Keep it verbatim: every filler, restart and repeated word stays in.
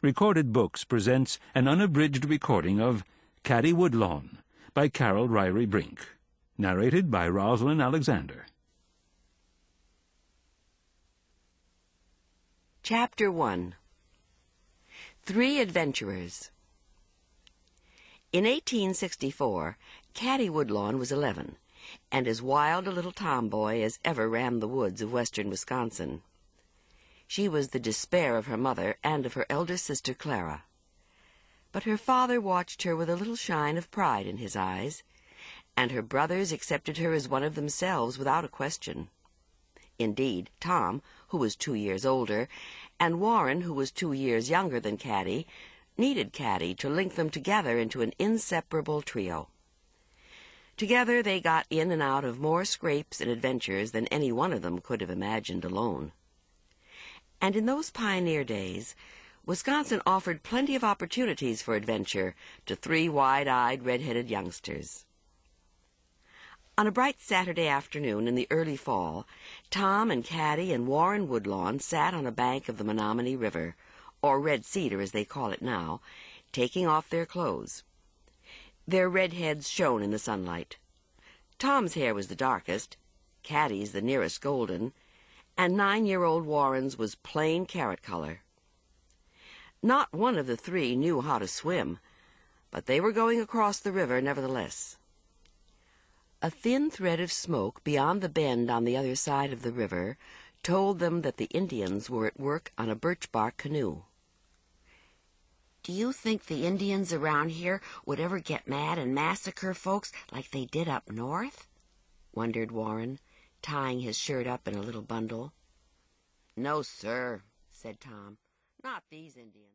Recorded Books presents an unabridged recording of Caddy Woodlawn by Carol Ryrie Brink, narrated by Rosalind Alexander. Chapter one. Three Adventurers. In eighteen sixty-four, Caddy Woodlawn was eleven, and as wild a little tomboy as ever ran the woods of western Wisconsin. She was the despair of her mother and of her elder sister Clara. But her father watched her with a little shine of pride in his eyes, and her brothers accepted her as one of themselves without a question. Indeed, Tom, who was two years older, and Warren, who was two years younger than Caddy, needed Caddy to link them together into an inseparable trio. Together they got in and out of more scrapes and adventures than any one of them could have imagined alone. And in those pioneer days, Wisconsin offered plenty of opportunities for adventure to three wide-eyed, red-headed youngsters. On a bright Saturday afternoon in the early fall, Tom and Caddy and Warren Woodlawn sat on a bank of the Menominee River, or Red Cedar as they call it now, taking off their clothes. Their red heads shone in the sunlight. Tom's hair was the darkest, Caddy's the nearest golden, and nine-year-old Warren's was plain carrot color. Not one of the three knew how to swim, but they were going across the river nevertheless. A thin thread of smoke beyond the bend on the other side of the river told them that the Indians were at work on a birch-bark canoe. "Do you think the Indians around here would ever get mad and massacre folks like they did up north?" wondered Warren, tying his shirt up in a little bundle. "No, sir," said Tom. "Not these Indians."